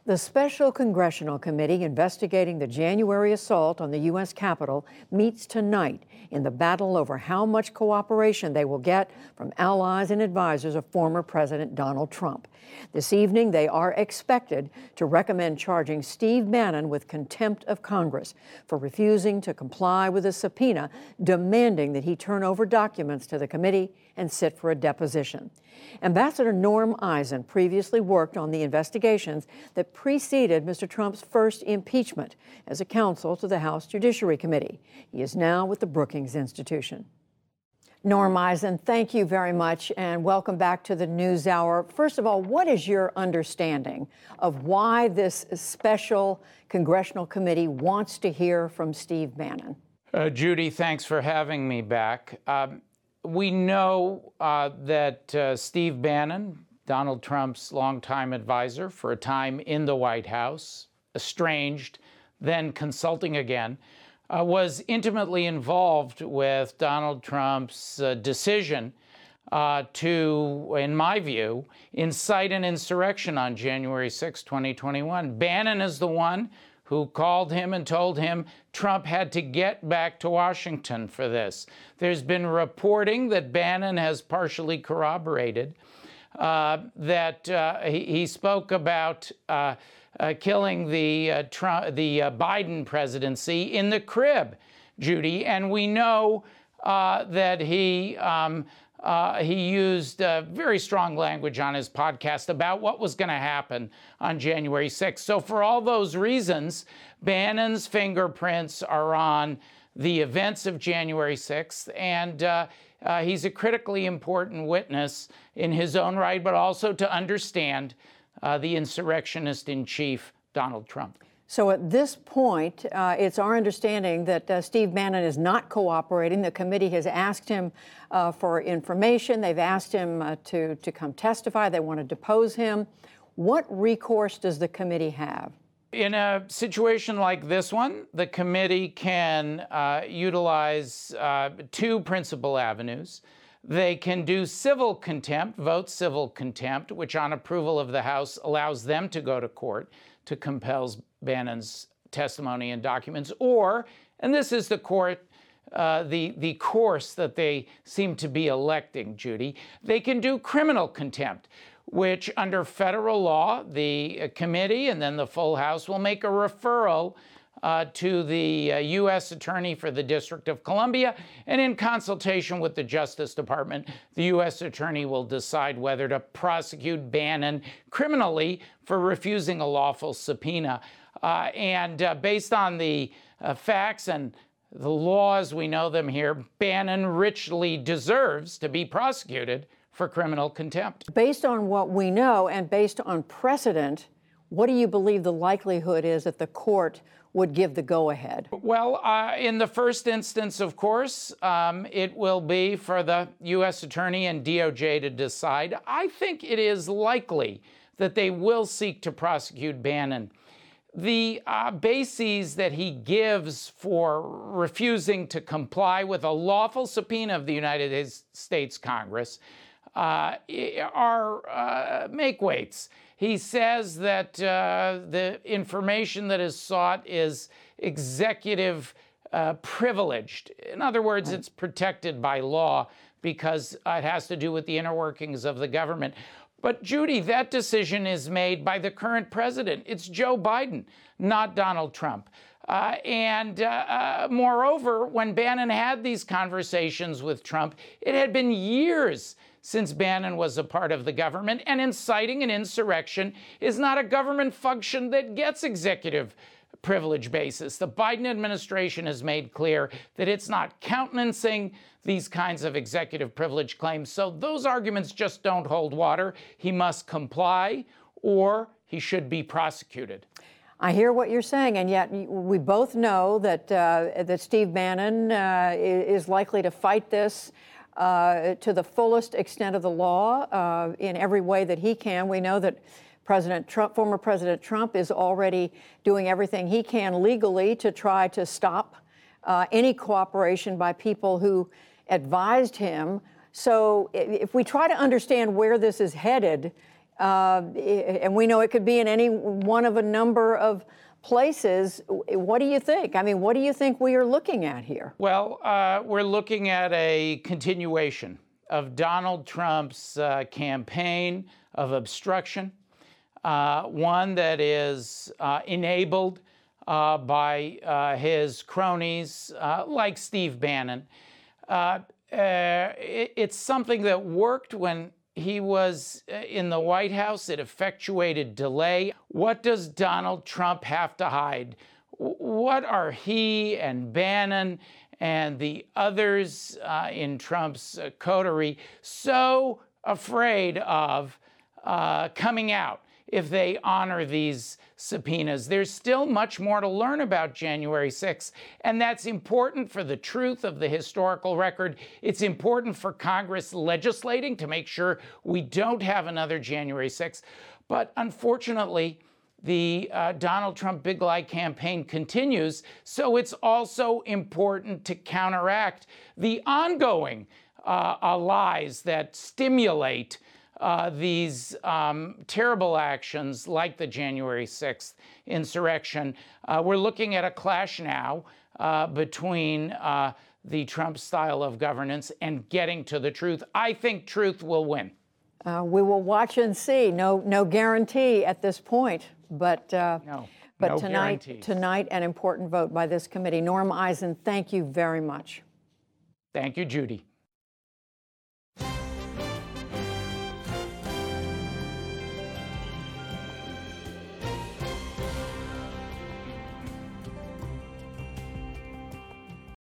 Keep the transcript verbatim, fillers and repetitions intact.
The Special Congressional Committee investigating the January assault on the U S Capitol meets tonight in the battle over how much cooperation they will get from allies and advisors of former President Donald Trump. This evening, they are expected to recommend charging Steve Bannon with contempt of Congress for refusing to comply with a subpoena demanding that he turn over documents to the committee and sit for a deposition. Ambassador Norm Eisen previously worked on the investigations that preceded Mister Trump's first impeachment as a counsel to the House Judiciary Committee. He is now with the Brookings Institution. Norm Eisen, thank you very much, and welcome back to the NewsHour. First of all, what is your understanding of why this special congressional committee wants to hear from Steve Bannon? Uh, Judy, thanks for having me back. Um, we know uh, that uh, Steve Bannon, Donald Trump's longtime advisor for a time in the White House, estranged, then consulting again, uh, was intimately involved with Donald Trump's uh, decision uh, to, in my view, incite an insurrection on January sixth, twenty twenty-one. Bannon is the one who called him and told him Trump had to get back to Washington for this. There's been reporting that Bannon has partially corroborated uh, that uh, he, he spoke about uh, uh, killing the, uh, Trump, the uh, Biden presidency in the crib, Judy. And we know uh, that he um, Uh, he used uh, very strong language on his podcast about what was going to happen on January sixth. So for all those reasons, Bannon's fingerprints are on the events of January sixth, and uh, uh, he's a critically important witness in his own right, but also to understand uh, the insurrectionist in chief, Donald Trump. So at this point, uh, it's our understanding that uh, Steve Bannon is not cooperating. The committee has asked him uh, for information. They've asked him uh, to, to come testify. They want to depose him. What recourse does the committee have? In a situation like this one, the committee can uh, utilize uh, two principal avenues. They can do civil contempt, vote civil contempt, which on approval of the House allows them to go to court to compel Bannon's testimony and documents, or, and this is the court, uh, the, the course that they seem to be electing, Judy, they can do criminal contempt, which under federal law, the uh, committee and then the full House will make a referral uh, to the uh, U S Attorney for the District of Columbia, and in consultation with the Justice Department, the U S Attorney will decide whether to prosecute Bannon criminally for refusing a lawful subpoena. Uh, and uh, based on the uh, facts and the laws, we know them here, Bannon richly deserves to be prosecuted for criminal contempt. Based on what we know and based on precedent, what do you believe the likelihood is that the court would give the go-ahead? Well, uh, in the first instance, of course, um, it will be for the U S Attorney and D O J to decide. I think it is likely that they will seek to prosecute Bannon. The uh, bases that he gives for refusing to comply with a lawful subpoena of the United States Congress uh, are uh, make-weights. He says that uh, the information that is sought is executive uh, privileged. In other words, it's protected by law because it has to do with the inner workings of the government. But Judy, that decision is made by the current president. It's Joe Biden, not Donald Trump. Uh, and uh, uh, moreover, when Bannon had these conversations with Trump, it had been years since Bannon was a part of the government, and inciting an insurrection is not a government function that gets executive privilege basis. The Biden administration has made clear that it's not countenancing these kinds of executive privilege claims. So those arguments just don't hold water. He must comply or he should be prosecuted. I hear what you're saying, and yet we both know that, uh, that Steve Bannon uh, is likely to fight this uh, to the fullest extent of the law uh, in every way that he can. We know that President Trump, former President Trump, is already doing everything he can legally to try to stop uh, any cooperation by people who advised him. So if we try to understand where this is headed, uh, and we know it could be in any one of a number of places. What do you think? I mean, what do you think we are looking at here? Well, uh, we're looking at a continuation of Donald Trump's uh, campaign of obstruction, uh, one that is uh, enabled uh, by uh, his cronies uh, like Steve Bannon. Uh, uh, it, it's something that worked when he was in the White House. It effectuated delay. What does Donald Trump have to hide? What are he and Bannon and the others uh, in Trump's uh, coterie so afraid of uh, coming out if they honor these subpoenas? There's still much more to learn about January sixth, and that's important for the truth of the historical record. It's important for Congress legislating to make sure we don't have another January sixth. But unfortunately, the uh, Donald Trump Big Lie campaign continues, so it's also important to counteract the ongoing uh, uh, lies that stimulate uh, these um, terrible actions like the January sixth insurrection. Uh, we're looking at a clash now uh, between uh, the Trump style of governance and getting to the truth. I think truth will win. Uh, we will watch and see. No, no guarantee at this point, but uh, no, but no tonight, guarantees. tonight, an important vote by this committee. Norm Eisen, thank you very much. Thank you, Judy.